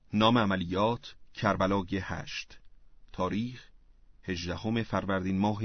نام عملیات کربلای 8. تاریخ 18 فروردین ماه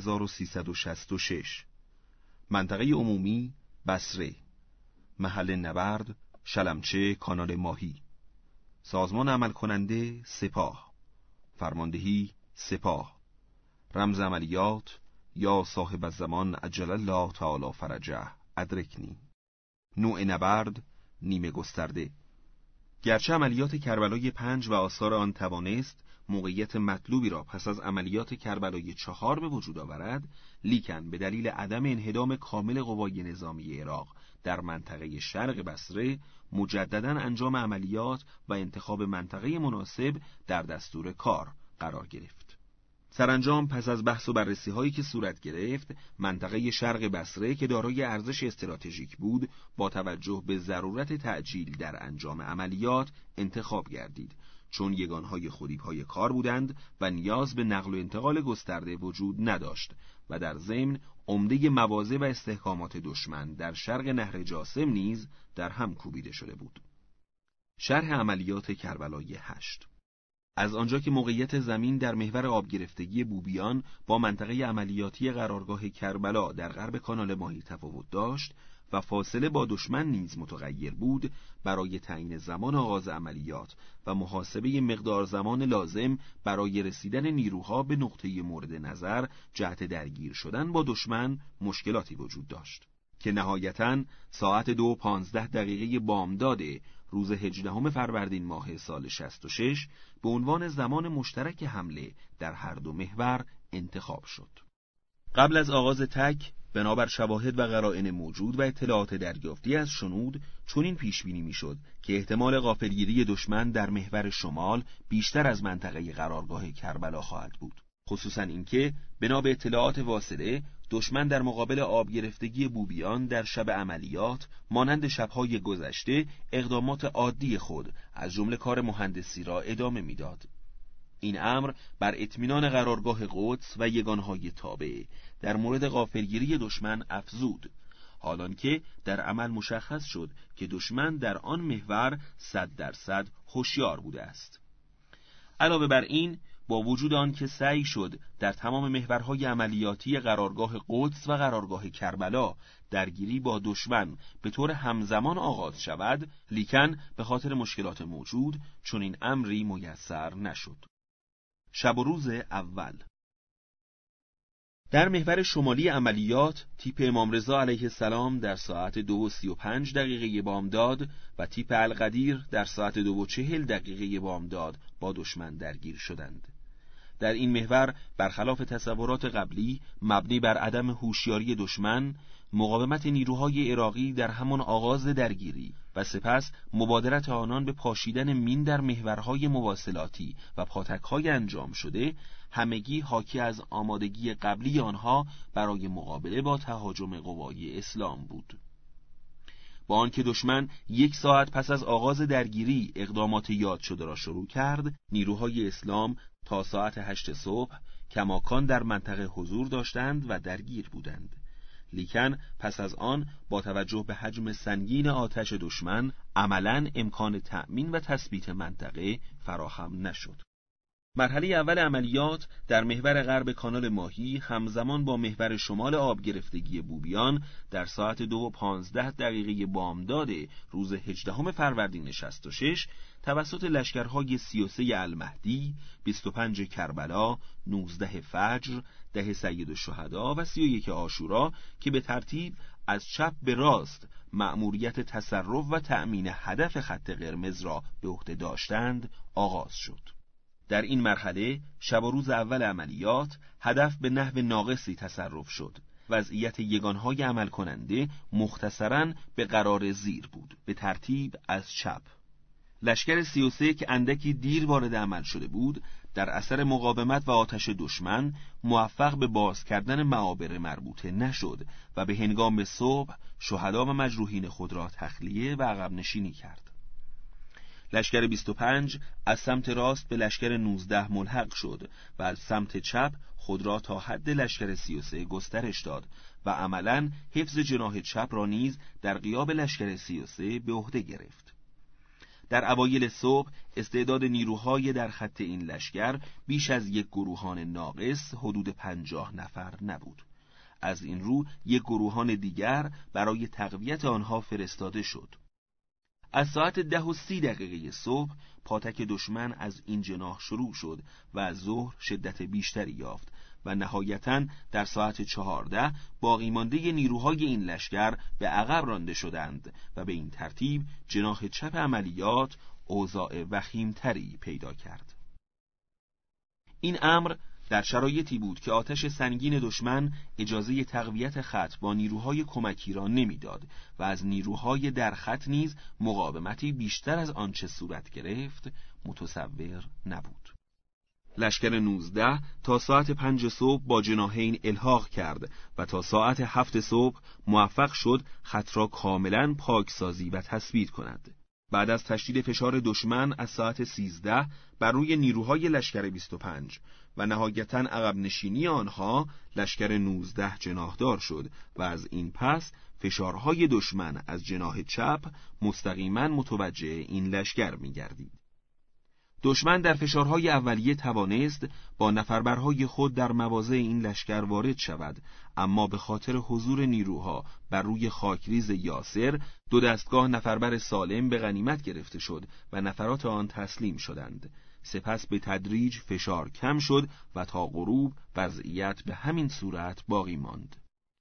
1366. منطقه عمومی بصره. محل نبرد شلمچه کانال ماهی. سازمان عمل کننده سپاه. فرماندهی سپاه. رمز عملیات یا صاحب الزمان عجل الله تعالی فرجه ادرکنی. نوع نبرد نیمه گسترده. گرچه عملیات کربلای 5 و آثار آن توانست موقعیت مطلوبی را پس از عملیات کربلای 4 به وجود آورد، لیکن به دلیل عدم انهدام کامل قوای نظامی عراق در منطقه شرق بصره، مجدداً انجام عملیات و انتخاب منطقه مناسب در دستور کار قرار گرفت. سرانجام پس از بحث و بررسی هایی که صورت گرفت، منطقه شرق بصره که دارای ارزش استراتژیک بود، با توجه به ضرورت تعجیل در انجام عملیات انتخاب گردید، چون یگانهای خودی‌های کار بودند و نیاز به نقل و انتقال گسترده وجود نداشت و در ضمن عمده مواضع و استحکامات دشمن در شرق نهر جاسم نیز در هم کوبیده شده بود. شرح عملیات کربلای 8. از آنجا که موقعیت زمین در محور آبگرفتگی بوبیان با منطقه عملیاتی قرارگاه کربلا در غرب کانال ماهی تفاوت داشت و فاصله با دشمن نیز متغیر بود، برای تعیین زمان آغاز عملیات و محاسبه مقدار زمان لازم برای رسیدن نیروها به نقطه مورد نظر جهت درگیر شدن با دشمن مشکلاتی وجود داشت که نهایتاً ساعت 2:15 بامداد روز 18 فروردین ماه سال 66 به عنوان زمان مشترک حمله در هر دو محور انتخاب شد. قبل از آغاز تک، بنابر شواهد و قرائن موجود و اطلاعات دریافتی از شنود، چنین پیش بینی میشد که احتمال غافلگیری دشمن در محور شمال بیشتر از منطقه قرارگاه کربلا خواهد بود. خصوصا اینکه بنا به اطلاعات واصله، دشمن در مقابل آبگرفتگی بوبیان در شب عملیات مانند شب‌های گذشته اقدامات عادی خود از جمله کار مهندسی را ادامه میداد. این امر بر اطمینان قرارگاه قدس و یگانهای تابع در مورد غافلگیری دشمن افزود، حالانکه در عمل مشخص شد که دشمن در آن محور 100% هوشیار بوده است. علاوه بر این، با وجود آن که سعی شد در تمام محورهای عملیاتی قرارگاه قدس و قرارگاه کربلا درگیری با دشمن به طور همزمان آغاز شود، لیکن به خاطر مشکلات موجود چنین امری میسر نشد. شب و روز اول. در محور شمالی عملیات، تیپ امام رضا علیه السلام در ساعت 2:35 بامداد و تیپ القدیر در ساعت 2:40 بامداد با دشمن درگیر شدند. در این محور برخلاف تصورات قبلی مبنی بر عدم هوشیاری دشمن، مقاومت نیروهای عراقی در همان آغاز درگیری و سپس مبادرت آنان به پاشیدن مین در محورهای مواصلاتی و پاتک‌های انجام شده، همگی حاکی از آمادگی قبلی آنها برای مقابله با تهاجم قوای اسلام بود. با آنکه دشمن 1 ساعت پس از آغاز درگیری اقدامات یاد شده را شروع کرد، نیروهای اسلام تا ساعت 8 صبح کماکان در منطقه حضور داشتند و درگیر بودند. لیکن پس از آن با توجه به حجم سنگین آتش دشمن عملاً امکان تأمین و تثبیت منطقه فراهم نشد. مرحله اول عملیات در محور غرب کانال ماهی همزمان با محور شمال آبگرفتگی بوبیان در ساعت 2:15 بامداد روز 18 فروردین 66 توسط لشکرهای 33 المهدی، 25 کربلا، 19 فجر، 10 سید الشهدا و 31 عاشورا که به ترتیب از چپ به راست مأموریت تصرف و تأمین هدف خط قرمز را به عهده داشتند آغاز شد. در این مرحله شب و روز اول عملیات هدف به نحو ناقصی تصرف شد. وضعیت یگانهای عمل کننده مختصراً به قرار زیر بود، به ترتیب از چپ. لشکر 33 که اندکی دیر وارد عمل شده بود، در اثر مقاومت و آتش دشمن موفق به باز کردن معابر مربوطه نشد و به هنگام صبح شهدا و مجروحین خود را تخلیه و عقب نشینی کرد. لشکر 25 از سمت راست به لشکر 19 ملحق شد و از سمت چپ خود را تا حد لشکر 33 گسترش داد و عملاً حفظ جناح چپ را نیز در غیاب لشکر 33 به عهده گرفت. در اوایل صبح استعداد نیروهای در خط این لشکر بیش از یک گروهان ناقص حدود 50 نفر نبود. از این رو یک گروهان دیگر برای تقویت آنها فرستاده شد. از ساعت 10:30 صبح پاتک دشمن از این جناح شروع شد و از ظهر شدت بیشتری یافت و نهایتاً در ساعت 14 باقی مانده نیروهای این لشکر به عقب رانده شدند و به این ترتیب جناح چپ عملیات اوضاع وخیمتری پیدا کرد. این امر در شرایطی بود که آتش سنگین دشمن اجازه تقویت خط با نیروهای کمکی را نمیداد و از نیروهای در خط نیز مقاومتی بیشتر از آنچه صورت گرفت متصور نبود. لشکر 19 تا ساعت 5 صبح با جناحین الحاق کرد و تا ساعت 7 صبح موفق شد خط را کاملا پاکسازی و تثبیت کند. بعد از تشدید فشار دشمن از ساعت 13 بر روی نیروهای لشکر 25 و نهایتاً عقب نشینی آنها، لشکر 19 جناحدار شد و از این پس فشارهای دشمن از جناح چپ مستقیما متوجه این لشکر می‌گردید. دشمن در فشارهای اولیه توانست با نفربرهای خود در مواضع این لشکر وارد شود، اما به خاطر حضور نیروها بر روی خاکریز یاسر 2 دستگاه نفربر سالم به غنیمت گرفته شد و نفرات آن تسلیم شدند. سپس به تدریج فشار کم شد و تا غروب وضعیت به همین صورت باقی ماند.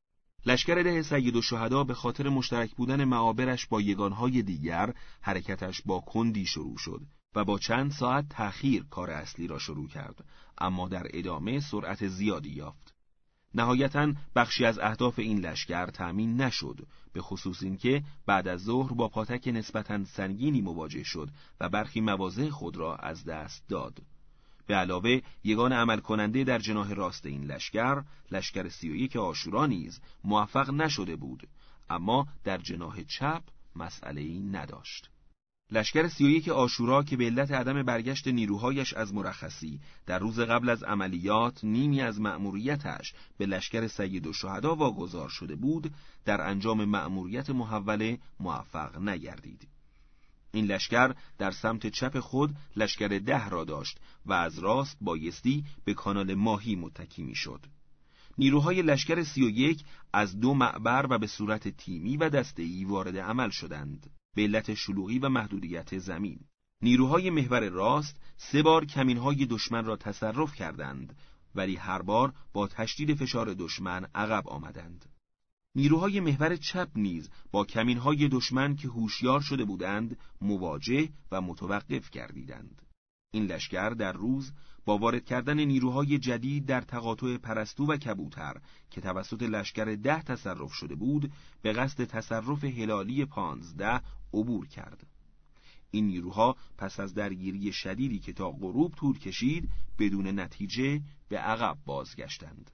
لشکر 10 سیدالشهدا به خاطر مشترک بودن معابرش با یگانهای دیگر حرکتش با کندی شروع شد و با چند ساعت تأخیر کار اصلی را شروع کرد، اما در ادامه سرعت زیادی یافت. نهایتاً بخشی از اهداف این لشکر تأمین نشد، به خصوص اینکه بعد از ظهر با پاتک نسبتاً سنگینی مواجه شد و برخی مواضع خود را از دست داد. به علاوه یگان عمل کننده در جناح راست این لشکر، لشکر 31 عاشورا نیز موفق نشده بود، اما در جناح چپ مسئله‌ای نداشت. لشکر 31 عاشورا که به علت عدم برگشت نیروهایش از مرخصی در روز قبل از عملیات نیمی از مأموریتش به لشکر سیدالشهدا واگذار شده بود، در انجام مأموریت محوله موفق نگردید. این لشکر در سمت چپ خود لشکر 10 را داشت و از راست بایستی به کانال ماهی متکی می‌شد. نیروهای لشکر 31 از 2 معبر و به صورت تیمی و دسته‌ای وارد عمل شدند. به علت شلوغی و محدودیت زمین، نیروهای محور راست 3 بار کمینهای دشمن را تصرف کردند، ولی هر بار با تشدید فشار دشمن عقب آمدند. نیروهای محور چپ نیز با کمینهای دشمن که هوشیار شده بودند مواجه و متوقف گردیدند. این لشکر در روز با وارد کردن نیروهای جدید در تقاطع پرستو و کبوتر که توسط لشکر 10 تصرف شده بود، به قصد تصرف هلالی 15 عبور کرد. این نیروها پس از درگیری شدیدی که تا غروب طول کشید بدون نتیجه به عقب بازگشتند.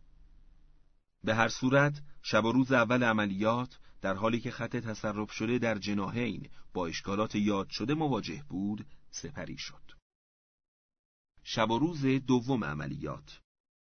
به هر صورت شب و روز اول عملیات در حالی که خط تصرف شده در جناحین با اشکالات یاد شده مواجه بود سپری شد. شب و روز دوم عملیات.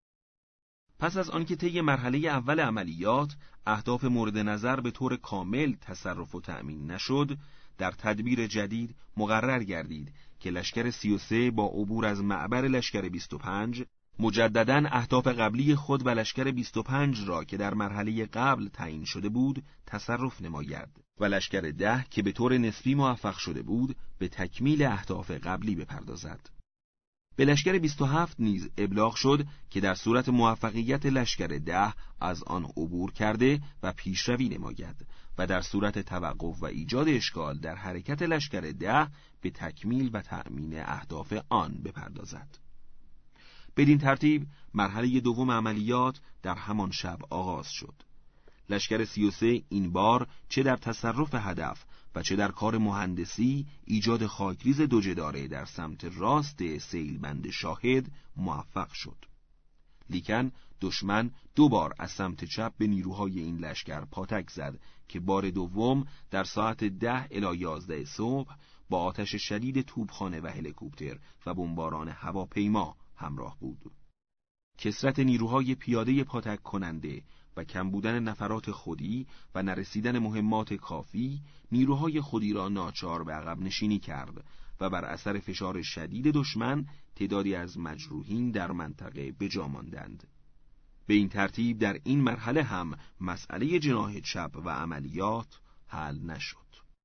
پس از آنکه طی مرحله اول عملیات اهداف مورد نظر به طور کامل تصرف و تأمین نشد، در تدبیر جدید مقرر گردید که لشکر 33 با عبور از معبر لشکر 25 مجدداً اهداف قبلی خود و لشکر 25 را که در مرحله قبل تعیین شده بود تصرف نماید و لشکر 10 که به طور نسبی موفق شده بود به تکمیل اهداف قبلی بپردازد. به لشکر 27 نیز ابلاغ شد که در صورت موفقیت لشکر 10 از آن عبور کرده و پیشروی نماید و در صورت توقف و ایجاد اشکال در حرکت لشکر 10 به تکمیل و تأمین اهداف آن بپردازد. بدین ترتیب مرحله دوم عملیات در همان شب آغاز شد. لشکر 33 این بار چه در تصرف هدف و چه در کار مهندسی ایجاد خاکریز 2 جداره در سمت راست سیلبند شاهد موفق شد. لیکن دشمن 2 بار از سمت چپ به نیروهای این لشکر پاتک زد که بار دوم در ساعت 10 الی 11 صبح با آتش شدید توپخانه و هلیکوپتر و بمباران هواپیما همراه بود. کثرت نیروهای پیاده پاتک کننده و کم بودن نفرات خودی و نرسیدن مهمات کافی نیروهای خودی را ناچار به عقب نشینی کرد و بر اثر فشار شدید دشمن تعدادی از مجروحین در منطقه بجا ماندند. به این ترتیب در این مرحله هم مسئله جناح چپ و عملیات حل نشد.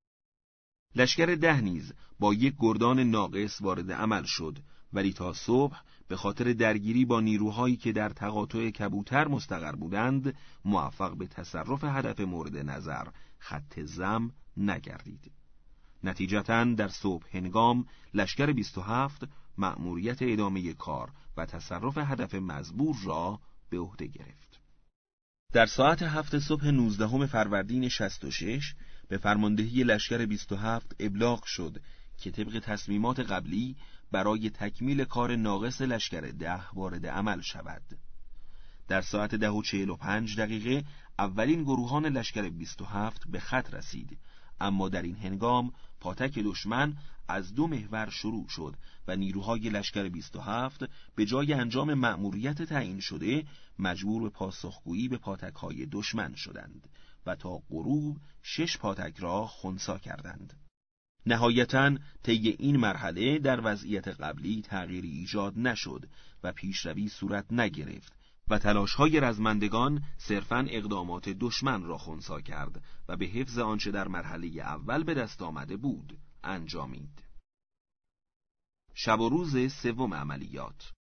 لشکر 10 نیز با یک گردان ناقص وارد عمل شد، ولی تا صبح به خاطر درگیری با نیروهایی که در تقاطع کبوتر مستقر بودند موفق به تصرف هدف مورد نظر خط زم نگردید. نتیجتاً در صبح هنگام لشکر 27 مأموریت ادامه کار و تصرف هدف مزبور را به عهده گرفت. در ساعت 7 صبح 19 فروردین 66 به فرماندهی لشکر 27 ابلاغ شد که طبق تصمیمات قبلی برای تکمیل کار ناقص لشکر 10 وارد عمل شود. در ساعت 10:45 اولین گروهان لشکر 27 به خط رسید، اما در این هنگام پاتک دشمن از 2 محور شروع شد و نیروهای لشکر 27 به جای انجام مأموریت تعیین شده مجبور به پاسخگویی به پاتک‌های دشمن شدند و تا غروب 6 پاتک را خنثی کردند. نهایتاً طی این مرحله در وضعیت قبلی تغییری ایجاد نشد و پیشروی صورت نگرفت و تلاش‌های رزمندگان صرفاً اقدامات دشمن را خنثی کرد و به حفظ آنچه در مرحله اول به دست آمده بود انجامید. شب و روز سوم عملیات.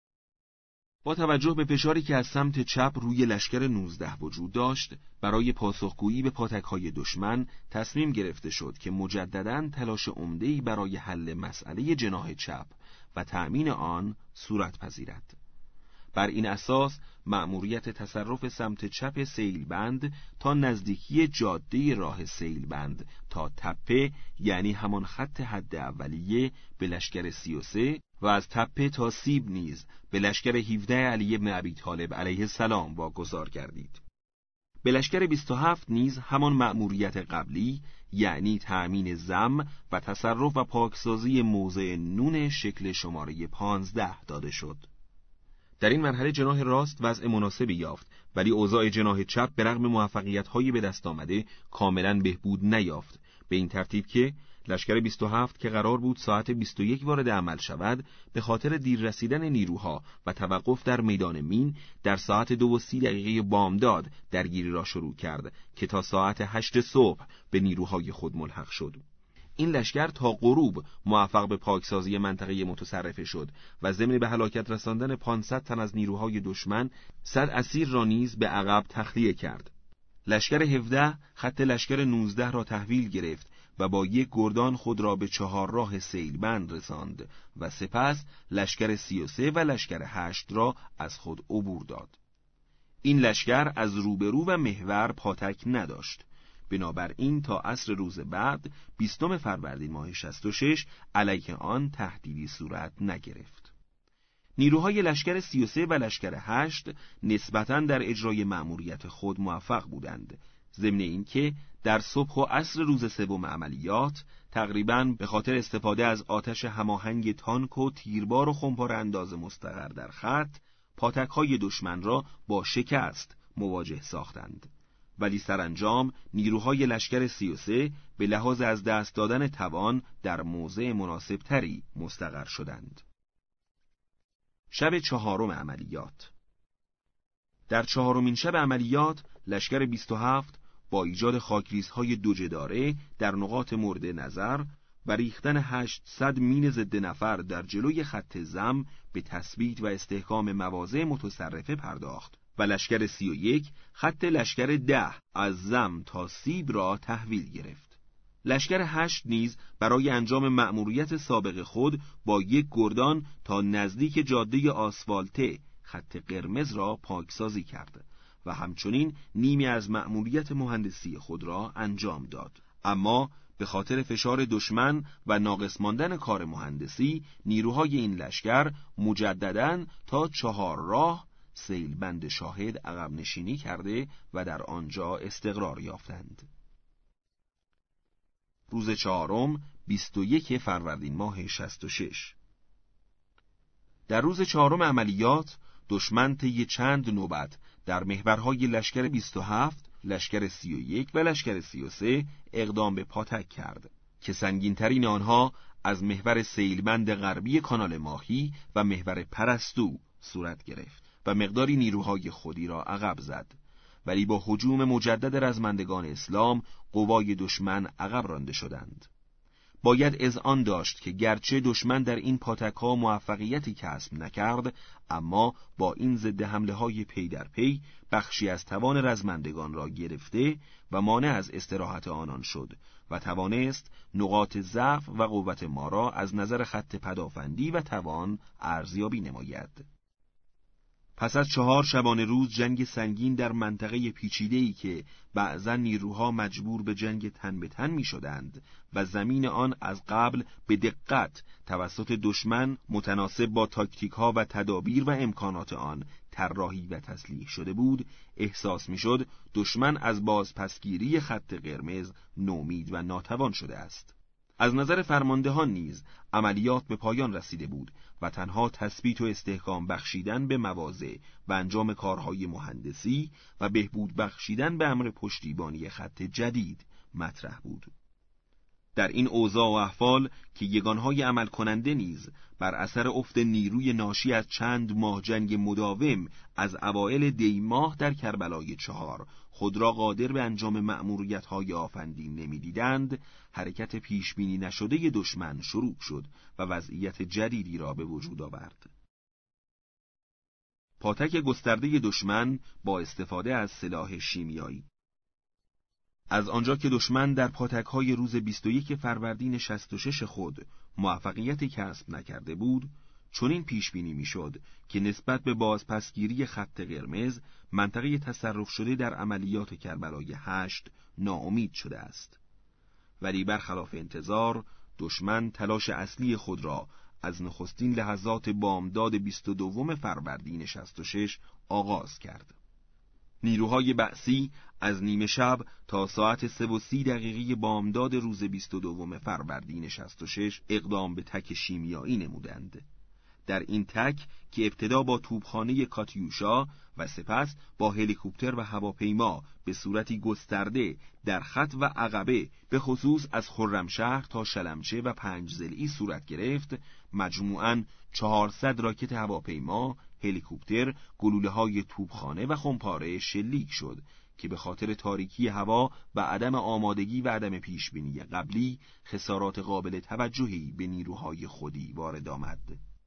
با توجه به فشاری که از سمت چپ روی لشکر 19 وجود داشت، برای پاسخگویی به پاتک‌های دشمن تصمیم گرفته شد که مجدداً تلاش عمده‌ای برای حل مسئله جناح چپ و تأمین آن صورت پذیرد. بر این اساس مأموریت تصرف سمت چپ سیلبند تا نزدیکی جاده راه سیلبند تا تپه، یعنی همان خط حد اولیه، به لشکر 33 و از تپه تا سیب نیز به لشکر 17 علی بن ابی طالب علیه السلام واگذار گردید. به لشکر 27 نیز همان مأموریت قبلی، یعنی تأمین زم و تصرف و پاکسازی موضع نون شکل شماره 15 داده شد. در این مرحله جناح راست وضع مناسبی یافت، ولی اوضاع جناح چپ به رغم موفقیت‌های به دست آمده کاملاً بهبود نیافت، به این ترتیب که لشکر 27 که قرار بود ساعت 21 وارد عمل شود، به خاطر دیر رسیدن نیروها و توقف در میدان مین در ساعت 2:30 بامداد درگیری را شروع کرد که تا ساعت 8 صبح به نیروهای خود ملحق شد. این لشکر تا غروب موفق به پاکسازی منطقه متصرفه شد و ضمن به هلاکت رساندن 500 تن از نیروهای دشمن 100 اسیر را نیز به عقب تخلیه کرد. لشکر 17 خط لشکر 19 را تحویل گرفت و با یک گردان خود را به 4 راه سیلبند رساند و سپس لشکر 33 و لشکر 8 را از خود عبور داد. این لشکر از روبرو و محور پاتک نداشت. بنابراین تا عصر روز بعد 20 فروردین ماه 66 علیه آن تهدیدی صورت نگرفت. نیروهای لشکر 33 و لشکر 8 نسبتاً در اجرای مأموریت خود موفق بودند، ضمن اینکه در صبح و عصر روز سوم عملیات تقریباً به خاطر استفاده از آتش هماهنگ تانک و تیربار و خمپاره انداز مستقر در خط پاتک‌های دشمن را با شکست مواجه ساختند. ولی سرانجام نیروهای لشکر 33 به لحاظ از دست دادن توان در موضع مناسب تری مستقر شدند. شب چهارم عملیات. در چهارمین شب عملیات لشکر 27 با ایجاد خاکریزهای دوجداره در نقاط مورد نظر و ریختن 800 مین ضد نفر در جلوی خط زم به تثبیت و استحکام مواضع متصرفه پرداخت و لشکر 31 خط لشکر 10 از زم تا سیب را تحویل گرفت. لشکر 8 نیز برای انجام مأموریت سابق خود با یک گردان تا نزدیک جاده آسفالته خط قرمز را پاکسازی کرد و همچنین نیمی از مأموریت مهندسی خود را انجام داد. اما به خاطر فشار دشمن و ناقص ماندن کار مهندسی نیروهای این لشکر مجدداً تا 4 راه سیلبند شاهد عقب نشینی کرده و در آنجا استقرار یافتند. روز چهارم 21 فروردین ماه 66. در روز چهارم عملیات دشمن طی چند نوبت در محورهای لشکر 27، لشکر 31 و لشکر 33 اقدام به پاتک کرد که سنگین‌ترین آنها از محور سیلبند غربی کانال ماهی و محور پرستو صورت گرفت و مقداری نیروهای خودی را عقب زد، ولی با هجوم مجدد رزمندگان اسلام قوای دشمن عقب رانده شدند. باید اذعان داشت که گرچه دشمن در این پاتک‌ها موفقیتی کسب نکرد، اما با این ضد حمله‌های پی در پی بخشی از توان رزمندگان را گرفته و مانع از استراحت آنان شد و توانست نقاط ضعف و قوت ما را از نظر خط پدافندی و توان ارزیابی نماید. پس از 4 شبانه روز جنگ سنگین در منطقه پیچیده‌ای که بعضا نیروها مجبور به جنگ تن به تن می شدند و زمین آن از قبل به دقت توسط دشمن متناسب با تاکتیک‌ها و تدابیر و امکانات آن طراحی و تسلیح شده بود، احساس می شد دشمن از بازپسگیری خط قرمز نومید و ناتوان شده است. از نظر فرماندهان نیز عملیات به پایان رسیده بود و تنها تثبیت و استحکام بخشیدن به مواضع و انجام کارهای مهندسی و بهبود بخشیدن به امر پشتیبانی خط جدید مطرح بود. در این اوضاع و احوال که یگانهای عمل کننده نیز بر اثر افت نیروی ناشی از چند ماه جنگ مداوم از اوایل دی ماه در کربلای 4 خود را قادر به انجام مأموریت‌های آفندین نمی‌دیدند، حرکت پیشبینی نشده دشمن شروع شد و وضعیت جدیدی را به وجود آورد. پاتک گسترده دشمن با استفاده از سلاح شیمیایی. از آنجا که دشمن در پاتک‌های روز 21 فروردین 66 خود موفقیتی کسب نکرده بود، چنین پیش بینی میشد که نسبت به بازپسگیری خط قرمز منطقه تصرف شده در عملیات کربلای 8 ناامید شده است. ولی برخلاف انتظار دشمن تلاش اصلی خود را از نخستین لحظات بامداد 22 فروردین 66 آغاز کرد. نیروهای بعثی از نیمه شب تا ساعت 3:30 بامداد روز 22 فروردین 66 اقدام به تک شیمیایی نمودند. در این تک که ابتدا با توپخانه کاتیوشا و سپس با هلیکوپتر و هواپیما به صورتی گسترده در خط و عقبه به خصوص از خرمشهر تا شلمچه و پنجزلی صورت گرفت، مجموعاً 400 راکت هواپیما، هلیکوپتر، گلوله‌های توپخانه و خمپاره شلیک شد که به خاطر تاریکی هوا و عدم آمادگی و عدم پیشبینی قبلی خسارات قابل توجهی به نیروهای خودی وارد آمد.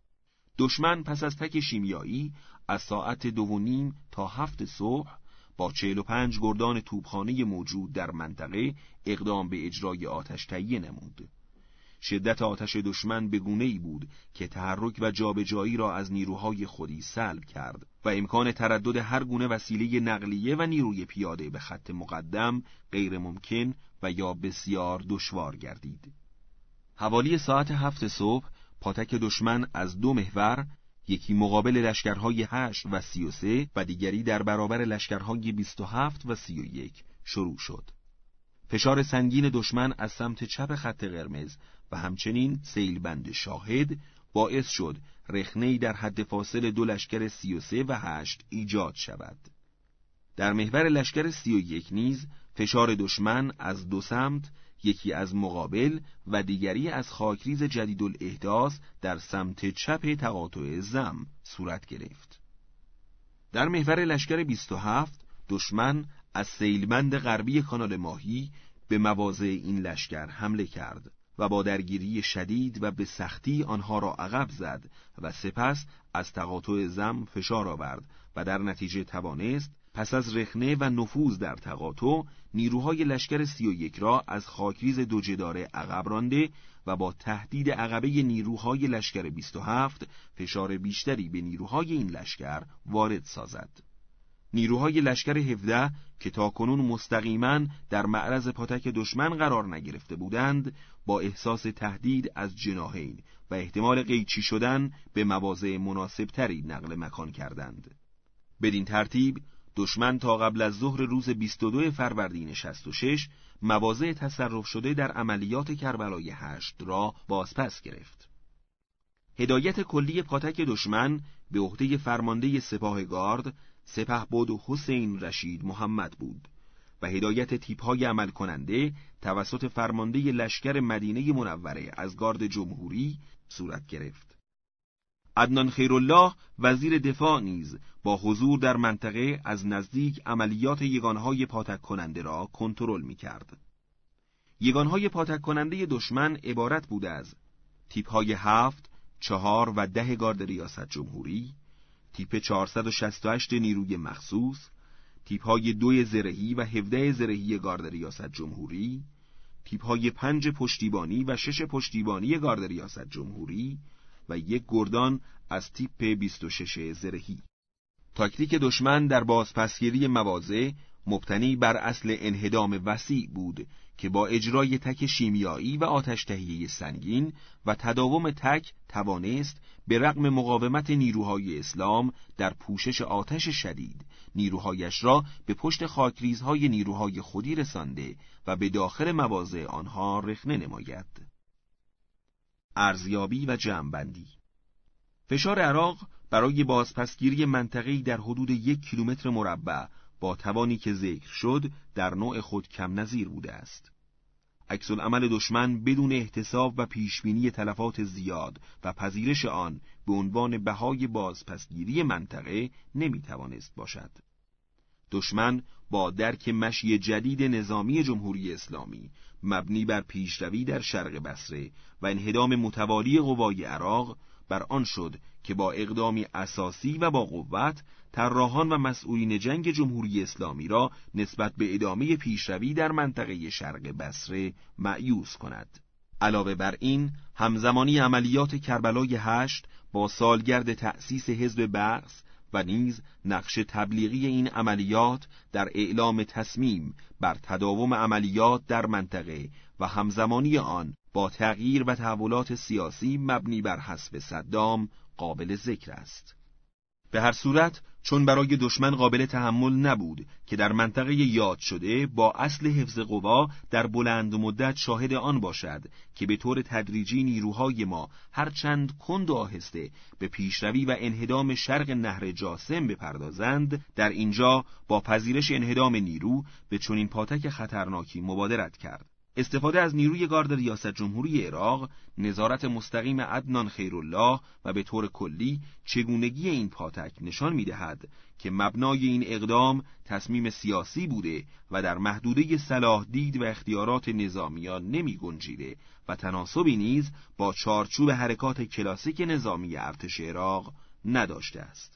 دشمن پس از تک شیمیایی از ساعت 2:30 تا 7 صبح با 45 گردان توپخانه موجود در منطقه اقدام به اجرای آتش تهیه نمود. شدت آتش دشمن به گونه‌ای بود که تحرک و جابجایی را از نیروهای خودی سلب کرد و امکان تردد هر گونه وسیله نقلیه و نیروی پیاده به خط مقدم غیر ممکن و یا بسیار دشوار گردید. حوالی ساعت 7 صبح پاتک دشمن از 2 محور، یکی مقابل لشکرهای 8 و 33 و دیگری در برابر لشکرهای 27 و 31 شروع شد. فشار سنگین دشمن از سمت چپ خط قرمز و همچنین سیلبند شاهد باعث شد رخنه‌ای در حد فاصل 2 لشکر 33 و 8 ایجاد شود. در محور لشکر 31 نیز فشار دشمن از 2 سمت، یکی از مقابل و دیگری از خاکریز جدیدالاحداث در سمت چپ تقاطع زم صورت گرفت. در محور لشکر 27 دشمن از سیلبند غربی کانال ماهی به مواضع این لشکر حمله کرد و با درگیری شدید و به سختی آنها را عقب زد و سپس از تقاطع زم فشار آورد و در نتیجه توانست پس از رخنه و نفوذ در تقاطع نیروهای لشکر 31 را از خاکریز دو جداره عقب رانده و با تهدید عقبه نیروهای لشکر 27 فشار بیشتری به نیروهای این لشکر وارد سازد. نیروهای لشکر 17 که تاکنون مستقیما در معرض پاتک دشمن قرار نگرفته بودند، با احساس تهدید از جناحین و احتمال قیچی شدن به مواضع مناسبتری نقل مکان کردند. بدین ترتیب دشمن تا قبل از ظهر روز 22 فروردین 66 مواضع تصرف شده در عملیات کربلای 8 را بازپس گرفت. هدایت کلی پاتک دشمن به عهده فرمانده سپاه گارد سپهبد حسین رشید محمد بود و هدایت تیپ‌های عمل کننده توسط فرمانده لشکر مدینه منوره از گارد جمهوری صورت گرفت. عدنان خیرالله وزیر دفاع نیز با حضور در منطقه از نزدیک عملیات یگانهای پاتک کننده را کنترل می‌کرد. یگانهای پاتک کننده دشمن عبارت بود از تیپ‌های 7، 4 و 10 گارد ریاست جمهوری، تیپ 468 نیروی مخصوص، تیپ‌های 2 زرهی و 17 زرهی گارد ریاست جمهوری، تیپ‌های 5 پشتیبانی و 6 پشتیبانی گارد ریاست جمهوری و 1 گردان از تیپ 26 زرهی. تاکتیک دشمن در بازپسگیری مواضع مبتنی بر اصل انهدام وسیع بود که با اجرای تک شیمیایی و آتش تهیه سنگین و تداوم تک توانست به رغم مقاومت نیروهای اسلام در پوشش آتش شدید نیروهایش را به پشت خاکریزهای نیروهای خودی رسانده و به داخل مواضع آنها رخنه نماید. ارزیابی و جمع‌بندی. فشار عراق برای بازپسگیری منطقه‌ای در حدود 1 کیلومتر مربع با توانی که ذکر شد در نوع خود کم نظیر بوده است. عکس‌العمل دشمن بدون احتساب و پیشبینی تلفات زیاد و پذیرش آن به عنوان بهای بازپسگیری منطقه نمیتوانست باشد. دشمن با درک مشی جدید نظامی جمهوری اسلامی مبنی بر پیشروی در شرق بصره و انهدام متوالی قوای عراق بر آن شد که با اقدامی اساسی و با قوت طراحان و مسئولین جنگ جمهوری اسلامی را نسبت به ادامه پیشروی در منطقه شرق بصره مأیوس کند. علاوه بر این، همزمانی عملیات کربلای 8 با سالگرد تأسیس حزب بعث و نیز نقش تبلیغی این عملیات در اعلام تصمیم بر تداوم عملیات در منطقه و همزمانی آن با تغییر و تحولات سیاسی مبنی بر حذف صدام قابل ذکر است. به هر صورت چون برای دشمن قابل تحمل نبود که در منطقه یاد شده با اصل حفظ قوا در بلند مدت شاهد آن باشد که به طور تدریجی نیروهای ما هرچند کند و آهسته به پیشروی و انهدام شرق نهر جاسم بپردازند، در اینجا با پذیرش انهدام نیرو به چنین پاتک خطرناکی مبادرت کرد. استفاده از نیروی گارد ریاست جمهوری عراق، نظارت مستقیم عدنان خیرالله و به طور کلی چگونگی این پاتک نشان می‌دهد که مبنای این اقدام تصمیم سیاسی بوده و در محدوده صلاح دید و اختیارات نظامیان نمی‌گنجیده و تناسبی نیز با چارچوب حرکات کلاسیک نظامی ارتش عراق نداشته است.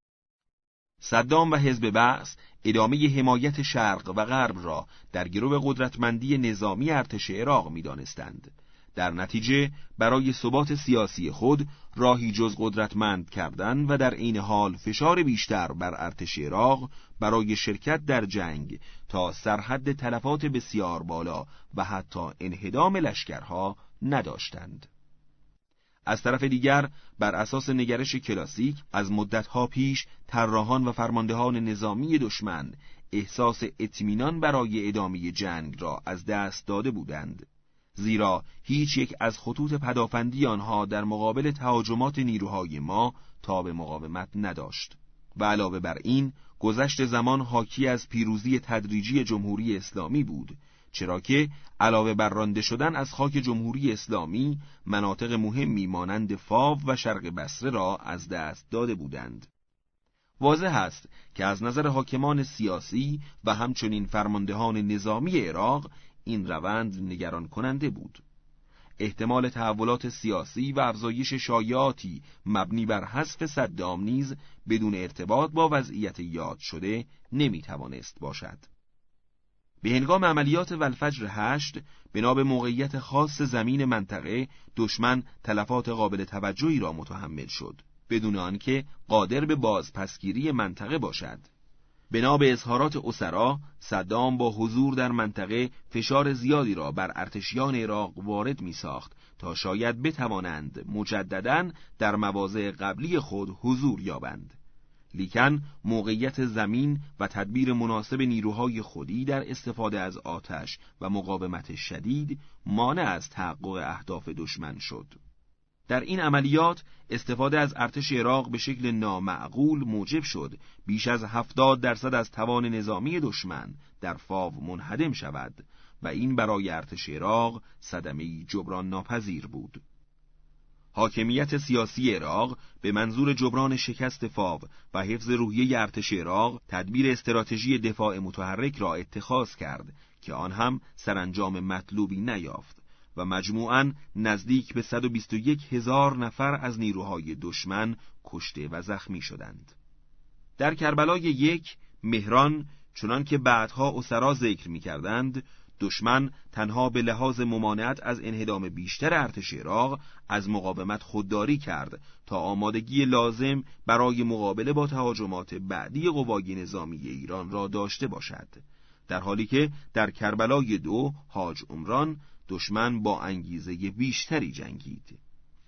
صدام و حزب بعث ادامه حمایت شرق و غرب را در گرو قدرتمندی نظامی ارتش عراق می‌دانستند. در نتیجه برای ثبات سیاسی خود راهی جز قدرتمند کردن و در عین حال فشار بیشتر بر ارتش عراق برای شرکت در جنگ تا سرحد تلفات بسیار بالا و حتی انهدام لشکرها نداشتند. از طرف دیگر بر اساس نگرش کلاسیک از مدتها پیش طراحان و فرماندهان نظامی دشمن احساس اطمینان برای ادامه جنگ را از دست داده بودند، زیرا هیچ یک از خطوط پدافندی آنها در مقابل تهاجمات نیروهای ما تاب مقاومت نداشت و علاوه بر این گذشت زمان حاکی از پیروزی تدریجی جمهوری اسلامی بود، چرا که علاوه بر رانده شدن از خاک جمهوری اسلامی مناطق مهمی مانند فاو و شرق بصره را از دست داده بودند. واضح است که از نظر حاکمان سیاسی و همچنین فرماندهان نظامی عراق این روند نگران کننده بود. احتمال تحولات سیاسی و افزایش شایعاتی مبنی بر حذف صدام نیز بدون ارتباط با وضعیت یاد شده نمیتوانست باشد. به هنگام عملیات والفجر 8 بنا به موقعیت خاص زمین منطقه دشمن تلفات قابل توجهی را متحمل شد بدون آنکه قادر به بازپسگیری منطقه باشد. بنا به اظهارات اسرا صدام با حضور در منطقه فشار زیادی را بر ارتشیان عراق وارد می ساخت تا شاید بتوانند مجدداً در مواضع قبلی خود حضور یابند. لیکن موقعیت زمین و تدبیر مناسب نیروهای خودی در استفاده از آتش و مقاومت شدید مانع از تحقق اهداف دشمن شد. در این عملیات استفاده از ارتش عراق به شکل نامعقول موجب شد بیش از 70% از توان نظامی دشمن در فاو منهدم شود و این برای ارتش عراق صدمه‌ای جبران ناپذیر بود. حاکمیت سیاسی عراق به منظور جبران شکست فاو و حفظ روحیه ارتش عراق تدبیر استراتژی دفاع متحرک را اتخاذ کرد که آن هم سرانجام مطلوبی نیافت و مجموعاً نزدیک به 121,000 نفر از نیروهای دشمن کشته و زخمی شدند. در کربلای 1 مهران، چنان که بعدها اسرا ذکر می‌کردند، دشمن تنها به لحاظ ممانعت از انهدام بیشتر ارتش عراق از مقاومت خودداری کرد تا آمادگی لازم برای مقابله با تهاجمات بعدی قوای نظامی ایران را داشته باشد، در حالی که در کربلای 2 حاج عمران دشمن با انگیزه بیشتری جنگید.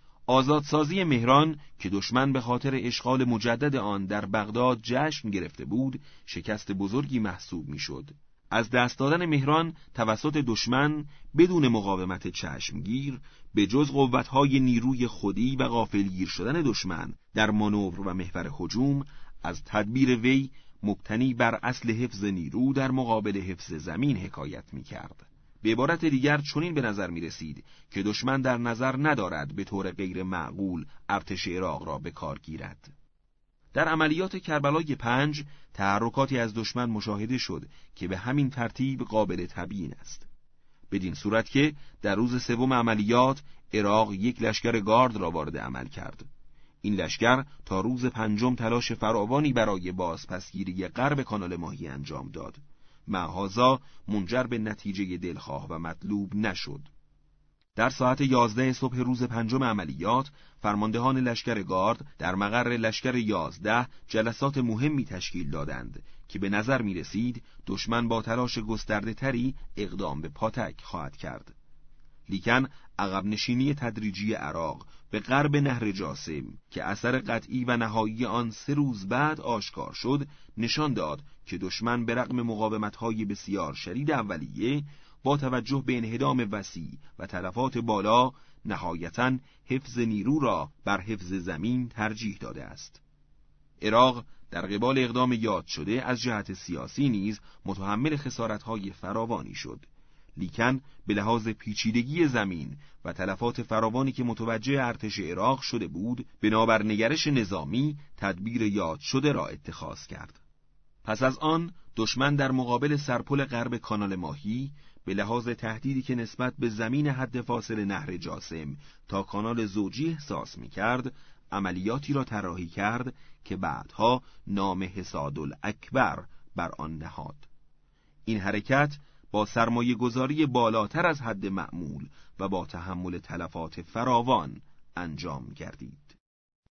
آزادسازی مهران که دشمن به خاطر اشغال مجدد آن در بغداد جشن گرفته بود، شکست بزرگی محسوب می‌شد. از دست دادن مهران توسط دشمن بدون مقاومت چشمگیر، به جز قوت‌های نیروی خودی و غافلگیر شدن دشمن در مانور و محور هجوم، از تدبیر وی مبتنی بر اصل حفظ نیرو در مقابل حفظ زمین حکایت می‌کرد. به عبارت دیگر چنین به نظر می رسید که دشمن در نظر ندارد به طور غیر معقول ارتش عراق را به کار گیرد. در عملیات کربلای 5 تحرکاتی از دشمن مشاهده شد که به همین ترتیب قابل تبیین است. بدین صورت که در روز سوم عملیات عراق یک لشکر گارد را وارد عمل کرد. این لشکر تا روز 5 تلاش فراوانی برای بازپسگیری غرب کانال ماهی انجام داد. معاذا منجر به نتیجه دلخواه و مطلوب نشد. در ساعت 11 صبح روز 5 عملیات، فرماندهان لشکر گارد در مقر لشکر 11 جلسات مهمی تشکیل دادند که به نظر می رسید دشمن با تلاش گسترده تری اقدام به پاتک خواهد کرد. لیکن عقب نشینی تدریجی عراق به غرب نهر جاسم که اثر قطعی و نهایی آن 3 روز بعد آشکار شد، نشان داد که دشمن به رغم مقاومت‌های بسیار شدید اولیه، با توجه به انهدام وسیع و تلفات بالا، نهایتاً حفظ نیرو را بر حفظ زمین ترجیح داده است. عراق در قبال اقدام یاد شده از جهت سیاسی نیز متحمل خسارت‌های فراوانی شد. لیکن به لحاظ پیچیدگی زمین و تلفات فراوانی که متوجه ارتش عراق شده بود، بنابر نگرش نظامی تدبیر یاد شده را اتخاذ کرد. پس از آن دشمن در مقابل سرپل غرب کانال ماهی به لحاظ تهدیدی که نسبت به زمین حد فاصل نهر جاسم تا کانال زوجی احساس می‌کرد، عملیاتی را طراحی کرد که بعدها نام حصادالاکبر بر آن نهاد. این حرکت با سرمایه گذاری بالاتر از حد معمول و با تحمل تلفات فراوان انجام گردید.